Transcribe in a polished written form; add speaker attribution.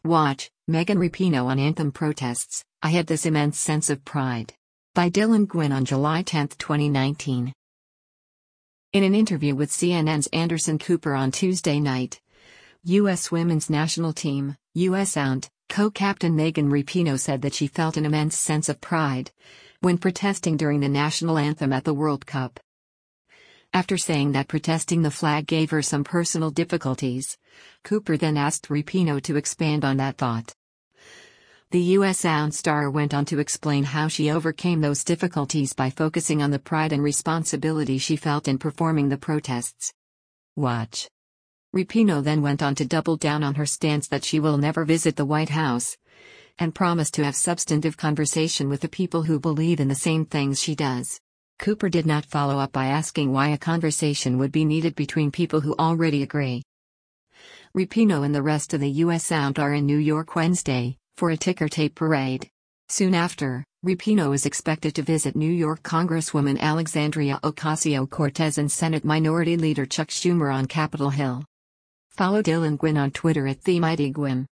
Speaker 1: Watch, Megan Rapinoe on anthem protests, "I had this immense sense of pride." By Dylan Gwynn on July 10, 2019. In an interview with CNN's Anderson Cooper on Tuesday night, U.S. Women's National Team, U.S. Sound, co-captain Megan Rapinoe said that she felt an immense sense of pride when protesting during the national anthem at the World Cup. After saying that protesting the flag gave her some personal difficulties, Cooper then asked Rapinoe to expand on that thought. The U.S. Sound star went on to explain how she overcame those difficulties by focusing on the pride and responsibility she felt in performing the protests. Watch. Rapinoe then went on to double down on her stance that she will never visit the White House, and promised to have substantive conversation with the people who believe in the same things she does. Cooper did not follow up by asking why a conversation would be needed between people who already agree. Rapinoe and the rest of the U.S. Sound are in New York Wednesday for a ticker tape parade. Soon after, Rapinoe is expected to visit New York Congresswoman Alexandria Ocasio-Cortez and Senate Minority Leader Chuck Schumer on Capitol Hill. Follow Dylan Gwynn on Twitter @TheMightyGwynn.